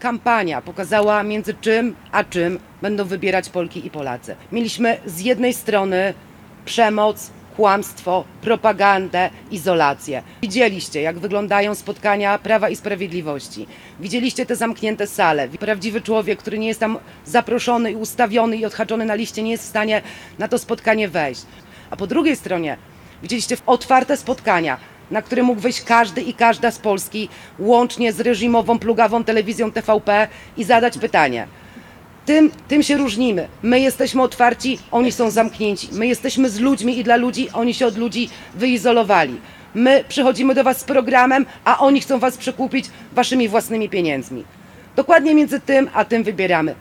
Kampania pokazała, między czym a czym będą wybierać Polki i Polacy. Mieliśmy z jednej strony przemoc, kłamstwo, propagandę, izolację. Widzieliście, jak wyglądają spotkania Prawa i Sprawiedliwości. Widzieliście te zamknięte sale. Prawdziwy człowiek, który nie jest tam zaproszony i ustawiony i odhaczony na liście, nie jest w stanie na to spotkanie wejść. A po drugiej stronie widzieliście otwarte spotkania, na które mógł wejść każdy i każda z Polski, łącznie z reżimową, plugawą telewizją TVP i zadać pytanie. Tym się różnimy. My jesteśmy otwarci, oni są zamknięci. My jesteśmy z ludźmi i dla ludzi, oni się od ludzi wyizolowali. My przychodzimy do was z programem, a oni chcą was przekupić waszymi własnymi pieniędzmi. Dokładnie między tym a tym wybieramy.